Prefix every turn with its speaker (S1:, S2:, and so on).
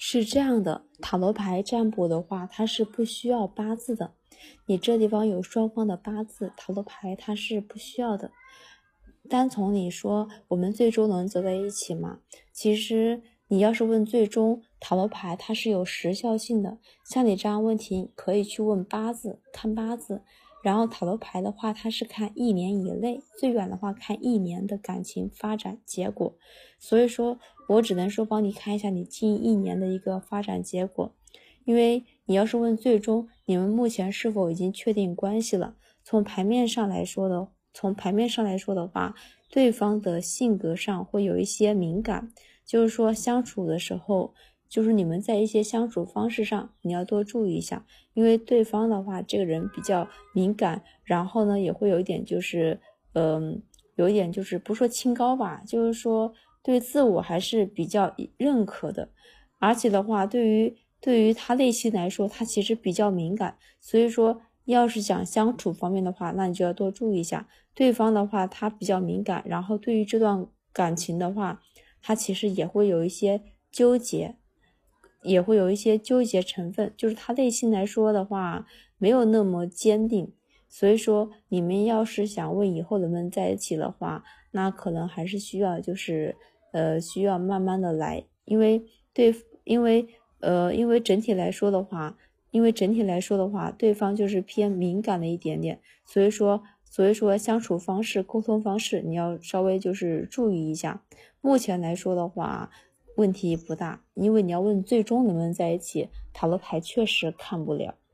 S1: 是这样的，塔罗牌占卜的话，它是不需要八字的。你这地方有双方的八字，塔罗牌它是不需要的。单从你说我们最终能走在一起吗？其实你要是问最终，塔罗牌它是有时效性的。像你这样问题，可以去问八字，看八字。然后塔罗牌的话，它是看1年以内，最远的话看1年的感情发展结果。所以说我只能说帮你看一下你近1年的一个发展结果。因为你要是问最终你们目前是否已经确定关系了，从牌面上来说的话，对方的性格上会有一些敏感，就是说相处的时候，就是你们在一些相处方式上你要多注意一下。因为对方的话这个人比较敏感，然后呢也会有一点就是有一点就是不说清高吧，就是说对自我还是比较认可的。而且的话对于他内心来说，他其实比较敏感，所以说要是讲相处方面的话，那你就要多注意一下。对方的话他比较敏感，然后对于这段感情的话，他其实也会有一些纠结，成分，就是他内心来说的话没有那么坚定。所以说你们要是想问以后能不能在一起的话，那可能还是需要需要慢慢的来。因为整体来说的话，对方就是偏敏感的一点点，所以说相处方式、沟通方式你要稍微就是注意一下。目前来说的话问题不大，因为你要问最终能不能在一起，塔罗牌确实看不了。